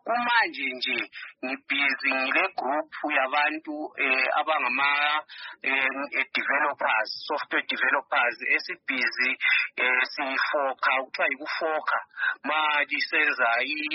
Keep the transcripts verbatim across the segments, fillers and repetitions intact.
kumanje nje ngibhizi ngile group yabantu eh abangama eh developers, software developers esibhizi eh sifoka kuthiwa yikufoka manje senza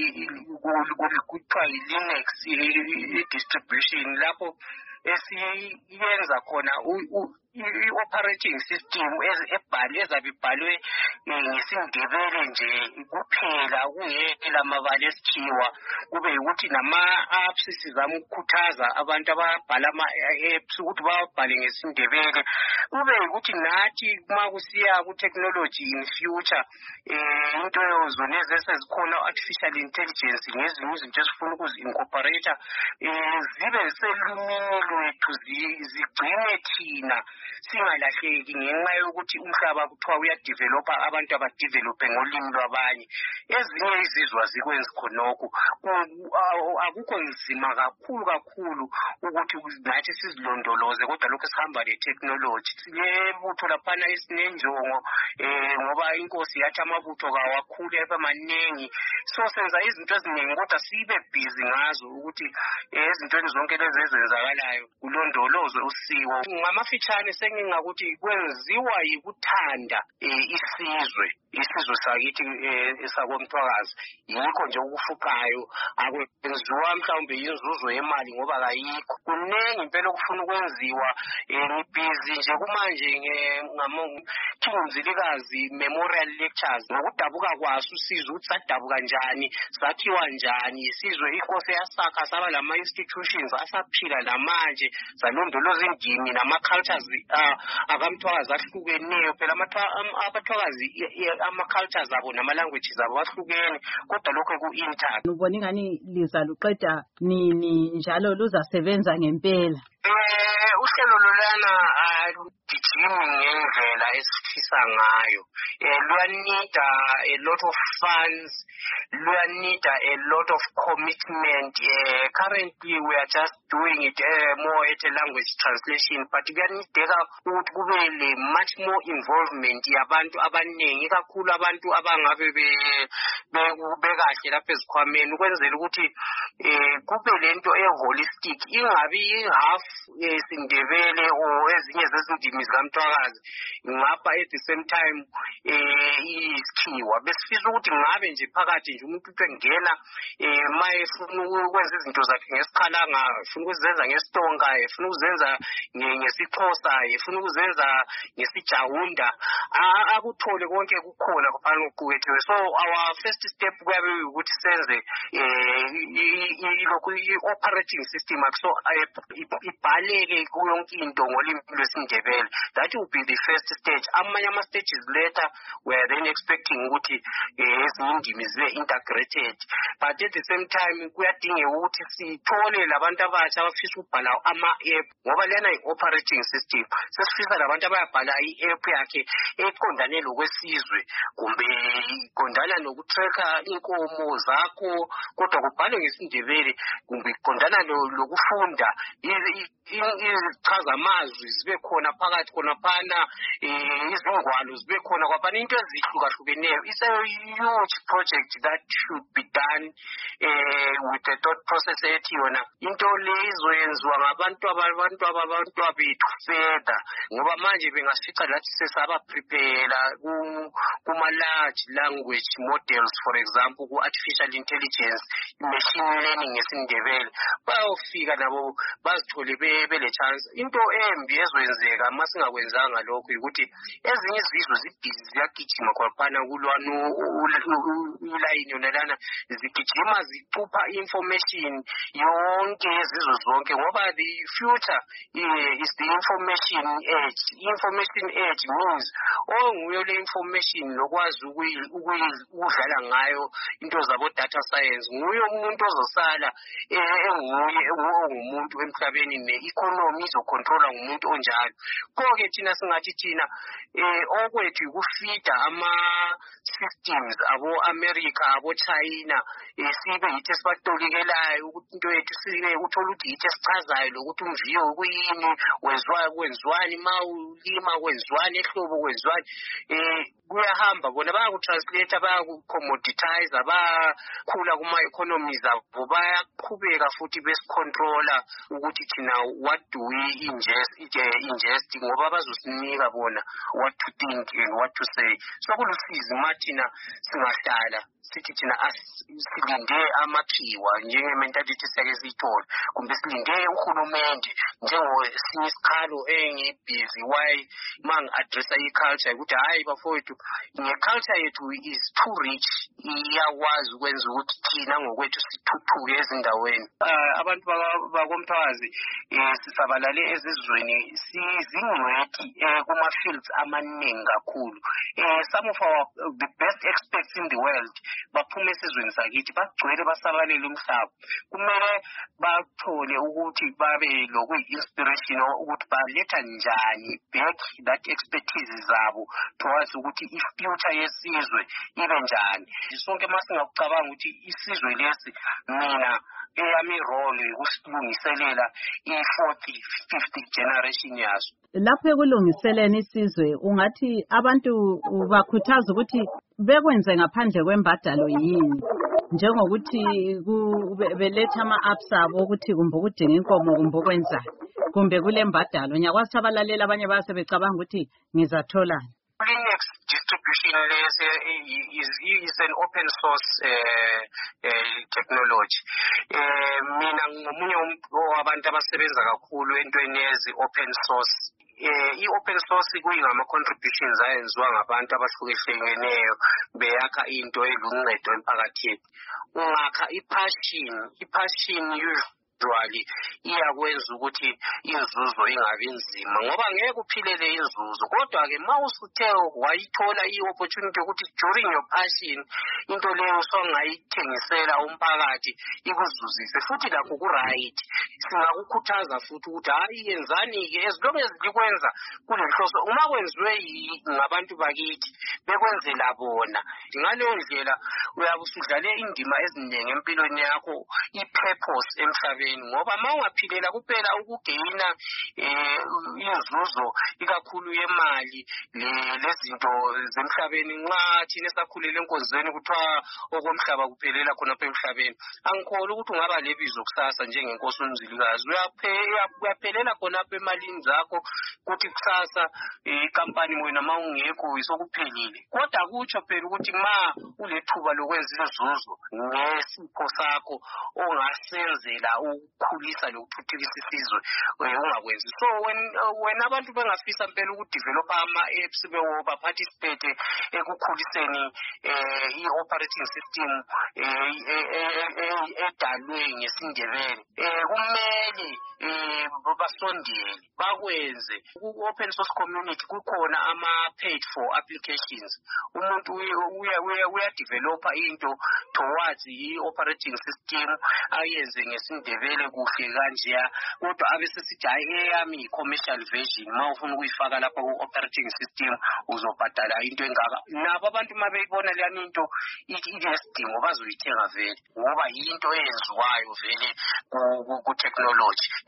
kuthiwa yi-Linux i-distribution lapho esiyenza khona i-operating system ebhalwe ezabe ibhalwe ngesindebele nje kuphela kungela amabala esikhiwa kube ukuthi nama-apps sizama ukukhuthaza abantu ababhala ama-apps ukuthi bawabhale ngesindebele kube ukuthi nathi uma kusiya ku-technology in future into zonezi esezikhona artificial intelligence ngezinye izinto esifuna ukuzi-incorporate zibe selumini lwethu zigcine thina singalahleki ngenxa yokuthi umhlaba kuthiwa uyadevelopa abantu abadevelope ngolimi lwabanye. Ezinye izizwa zikwenza khonokho akukho nzima kakhulu kakhulu ukuthi nathi sizilondoloze kodwa lokho sihamba le-technology. Silebutho laphana esinenjongo ngoba inkosi yathi amabutho kawakhulu ebe maningi so senza izinto eziningi kodwa sibe busy ngazo ukuthi ezintweni zonke lezi ezenzakalayo kulondolozwe usiko. Ngamafitshane sengingakuthi kwenziwa yikuthanda isizwe isizwe sakithi esakoMthwakazi yikho nje ukufuqayo akwenziwa mhlawumbe inzuzo yemali ngoba kayikho kuningi impela okufuna ukwenziwa ngibhizi nje kumanje ngaMthunzilikazi memorial lectures ngokudabuka kwaso usizwe ukuthi sadabuka kanjani sakhiwa njani isizwe inkosi yasakha saba lama institutions asaphila namanje zalondoloza indimi nama-cultures akamthwakazi ahlukeneyo phela abathwakazi ama-cultures abo nama-languages abo ahlukene kodwa lokho ku-inter. Ubona ingani liza luqeda nini njalo luzasebenza ngempela? Uhlelo lolana alugijimi ngendlela esifisa ngayo. Luyanida a lot of funds, luyanida a lot of commitment. Currently we are just doing it more at a language translation, but kuyanideka ukuthi kube le much more involvement yabantu abaningi kakhulu abantu abangabe bekahle lapha ezikhwameni ukwenzela ukuthi kube lento e-holistic ingabi half sindebele or ezinye zezindimi zikaMthwakazi ngapha at the same time isikhiwa besifisa ukuthi ngabe nje phakathi nje umuntu utengena maye funa ukwenza izinto zakhe ngesikhalanga funa ukuzenza ngestonga funa ukuzenza ngesixhosa funa ukuzenza ngesijawunda akuthole konke kukhona kuphana ukuqhubethiwe. So our first step kuyabe ukuthi senze ilokhu i-operating system so ibhaleke kuyonke into ngolimi lwesindebele. That will be the first stage. Amanye ama-stages later we are then expecting ukuthi ezinye indimi zibe integrated, but at the same time kuyadingeka ukuthi sithole labantu abasha abafisa ukubhala ama-app ngoba lena i-operating system sesifisa labantu abayabhala i-app yakhe eqondane lokwesizwe kumbe iqondana nokutracker inkomo zakho kodwa kubhalwe ngesindebele kumbe iqondana lokufunda izichaza amazwi zibe khona phakathi khona phana izingwalo zibe khona kwabani into ezihlukahlukeneyo. It's a huge project that should be done with a thought process ethi yona into le izoyenziwa ngabantu abantu abantu abethu further ngoba manje bengafica lathi sesaba prepare kuma-large language models, for example ku-artificial intelligence, machine learning ngesindebele bayofika nabo bazithole bele chance. Into embi ezoyenzeka uma singakwenzanga lokho ukuthi ezinye izizwe zibhizi ziyagijima kwaphana kulwana ulayini yona lana zigijima zicupha information yonke izizwe zonke ngoba the future is the information age. Information age means onguyo le information lokwazi ukudlala ngayo into zabo data science nguyo umuntu ozosala enguye ongumuntu emhlabeni ne-economy izocontrola ngumuntu onjalo. Konke thina singathi thina eh okwethu ukufida ama systems abo America abo China sibe yithi sibatolekelayo ukuthi into yethu sibe uthola ukuthi yithi sichazayo lokuthi umviyo kuyini wezwayo kwenziwani mawulima kwenziwani ehlobo kwenziwani eh kuyahamba bona bayakutranslate bayakucommoditize abakhula kuma economies abo bayaqhubeka futhi besicontrola ukuthi thina what do we ingest ingest ngoba bazosinika bona what to think and what to say. So kulusizi mathina singahlala sithi thina asilinde amakhiwa njenge mentality sake siyithola kumbe silinde uhulumende njengo sinisikhalo engibusy why mang address iculture ukuthi hayi bafowethu ngeculture yethu is too rich iyakwazi ukwenza ukuthi thina ngokwethu sithuthuke ezindaweni abantu bakomthwazi sisabalale ezizweni sizingcwethi kuma fields amaningi kakhulu some of our the best experts in the world baphume esizweni sakithi bagcwele basabalele umhlaba kumele bathole ukuthi babe loku inspiration ukuthi baletha njani back that expertise zabo towards ukuthi if future yesizwe ibe njani sonke masingakucabanga ukuthi isizwe lesi mina eyami role ukusilungiselela i-fourth fifth generation yaso. Lapho ekulungiseleni isizwe ungathi abantu bakhuthaza ukuthi bekwenze ngaphandle kwembadalo yini njengokuthi beletha ama-apps abo ukuthi kumbe ukudinga inkomo kumbe ukwenza kumbe kule mbadalo nyakwazi abalalela abanye bayasebecabanga ukuthi ngizatholani. Linux distribution is, is, is an open source uh, uh, technology. Mina ngomunye wabantu abasebenza kakhulu entweni yezi open source. Eh i-open source kuyingama contributions ayenziwa ngabantu abahlukehlukeneyo beyakha into eluncedo emphakathini. Ungakha ipassion, ipassion usually iyakwenza ukuthi inzuzo ingabe nzima ngoba ngeke uphilele inzuzo kodwa ke mawusuthe wayithola i-opportunity ukuthi during your passion into leyo songayithengisela umphakathi ikuzuzise futhi lakho ku right singakukhuthaza futhi ukuthi hayi yenzani ke as long as likwenza kulenhloso uma kwenziwe ngabantu bakithi bekwenzela bona ngaleyo ndlela uyabusudlale indima eziningi empilweni yakho i-purpose emhlabeni ngoba mawungaphilela kuphela ukugeyina inzuzo ikakhulu yemali lezinto zemhlabeni nxa thina sakhulele enkonzweni kuthiwa okomhlaba kuphelela khona apha emhlabeni angikholwa ukuthi ungaba lebizo kusasa njengenkosi uMzilikazi uyaphelela khona apha emalini zakho kuthi kusasa ikampani wena mawungekho isokuphelile kodwa kutsho phela ukuthi ma ulethuba lokwenza inzuzo ngesipho sakho ongasenzela ukukhulisa lokuthuthukisa isizwe ungakwenzi. So when when abantu bengafisa impela ukudevelop ama apps bewoba participate ekukhuliseni i-operating system edalwe ngesindebele kumele basondele bakwenze ku-open source community kukhona ama-paid for applications umuntu uyadevelopa into towards i-operating system ayenze ngesindebele kuhle kanjeya kodwa abesesithi hayi eyami i-commercial version ma ufuna ukuyifaka lapha ku-operating system uzobhadala into engaka nabo abantu ma beyibona leyani into inesidingo bazoyithenga vele ngoba yinto eyenziwayo vele ku-technology.